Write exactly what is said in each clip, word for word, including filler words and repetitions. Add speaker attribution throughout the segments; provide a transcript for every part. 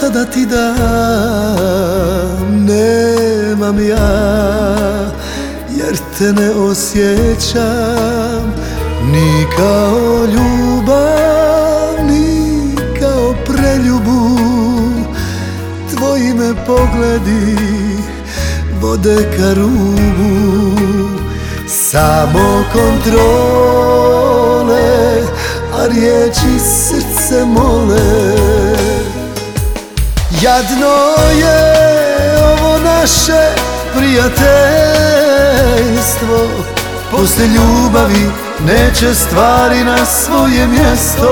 Speaker 1: šta da ti dam, nemam ja, jer te ne osjećam ni kao ljubav, ni kao preljubu. Tvoji me pogledi vode ka rubu, samo kontrole, a riječi srce mole. Jadno je ovo naše prijateljstvo, poslije ljubavi neće stvari na svoje mjesto.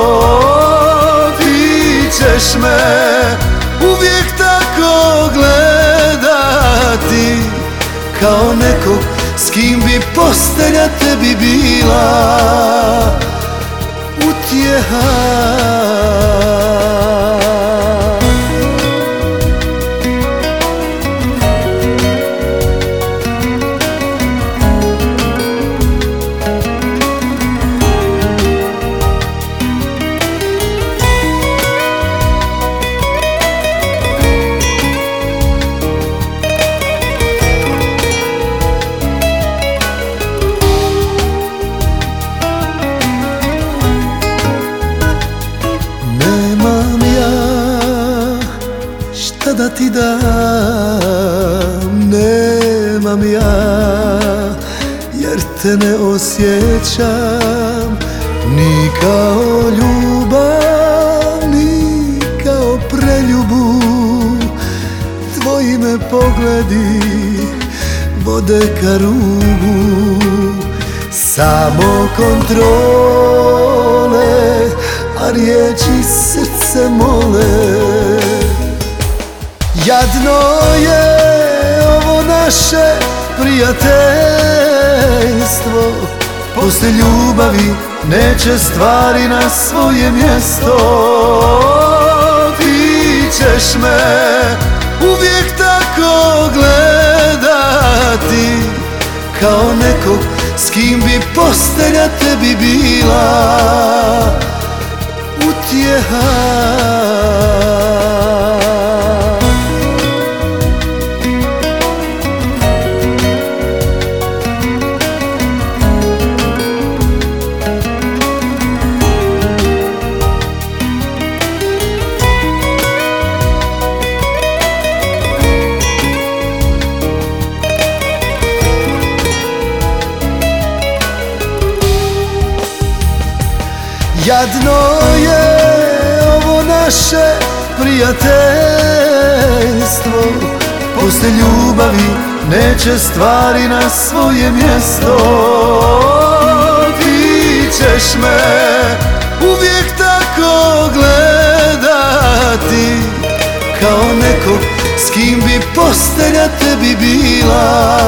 Speaker 1: Ti ćeš me uvijek tako gledati, kao nekog s kim bi postelja tebi bila utjeha. Šta da ti dam, nemam ja, jer te ne osjećam ni kao ljubav, ni kao preljubu. Tvoji me pogledi vode ka rubu, samo kontrole, a riječi srce mole. Jadno je ovo naše prijateljstvo, poslije ljubavi neće stvari na svoje mjesto. Ti ćeš me uvijek tako gledati, kao nekog s kim bi postelja tebi bila utjeha. Jadno je ovo naše prijateljstvo, poslije ljubavi neće stvari na svoje mjesto. Ti ćeš me uvijek tako gledati, kao nekog s kim bi postelja tebi bila